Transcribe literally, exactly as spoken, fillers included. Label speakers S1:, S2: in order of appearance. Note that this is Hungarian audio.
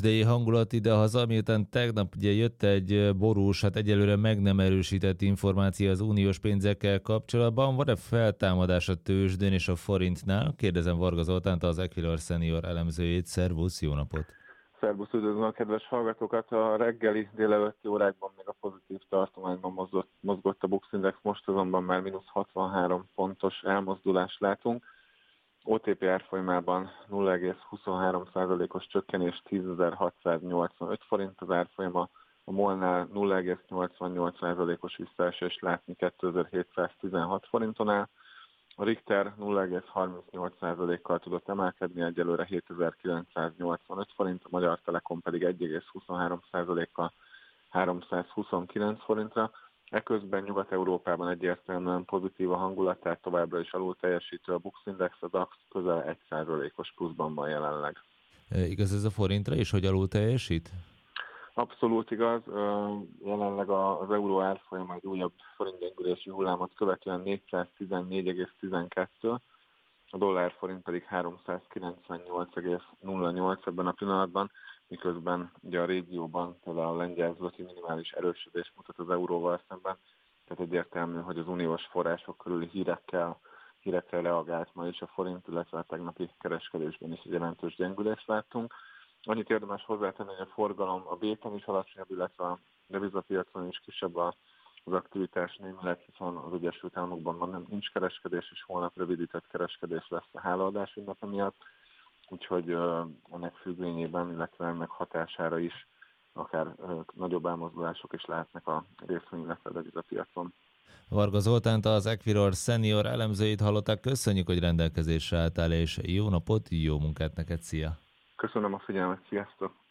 S1: tőzsdei hangulat idehaza, miután tegnap ugye jött egy borús, hát egyelőre meg nem erősített információ az uniós pénzekkel kapcsolatban. Van-e feltámadás a tőzsdén és a forintnál? Kérdezem Varga Zoltánt, az Equilor Senior elemzőjét. Szervusz, jó napot!
S2: Szerbusz, üdvözlöm a kedves hallgatókat! A reggeli délelőtti órákban még a pozitív tartományban mozgott, mozgott a Bux Index, most azonban már mínusz hatvanhárom pontos elmozdulást látunk. o té pé árfolyamában nulla egész huszonhárom százalékos csökkenés, tízezer-hatszáznyolcvanöt forint az árfolyama, a MOL-nál nulla egész nyolcvannyolc százalékos visszaesést látni kétezer-hétszáztizenhat forinton áll. A Richter nulla egész harmincnyolc százalékkal tudott emelkedni, egyelőre hétezer-kilencszáznyolcvanöt forint, a Magyar Telekom pedig egy egész huszonhárom százalékkal háromszázhuszonkilenc forintra. Eközben Nyugat-Európában egyértelműen pozitív a hangulat, tehát továbbra is alul teljesítő a Bux Index, a DAX közel egy százalékos pluszban van jelenleg.
S1: E, igaz ez a forintra is, hogy alul teljesít?
S2: Abszolút igaz, jelenleg az euró árfolyama egy újabb forintgyengülési hullámot követően négyszáztizennégy egész tizenkettő, a dollár forint pedig háromszázkilencvennyolc egész nulla nyolc ebben a pillanatban, miközben ugye a régióban például a lengyel zloty minimális erősödés mutat az euróval szemben, tehát egyértelmű, hogy az uniós források körüli hírekkel, hírekre reagált ma is a forint, illetve a tegnapi kereskedésben is egy jelentős gyengülést láttunk. Annyit érdemes hozzátenni, hogy a forgalom a béten is alacsonyabb, illetve a devizapiacon is kisebb az aktivitás némileg, hiszen az Egyesült Államokban van nem nincs kereskedés, és holnap rövidített kereskedés lesz a hálaadás ünnepe miatt, úgyhogy uh, ennek függvényében, illetve ennek hatására is akár uh, nagyobb elmozdulások is lehetnek a részvény, illetve a devizapiacon.
S1: Varga Zoltánt, az Equilor Senior elemzőjét hallották. Köszönjük, hogy rendelkezésre álltál, és jó napot, jó munkát neked, szia!
S2: Köszönöm a figyelmet, sziasztok!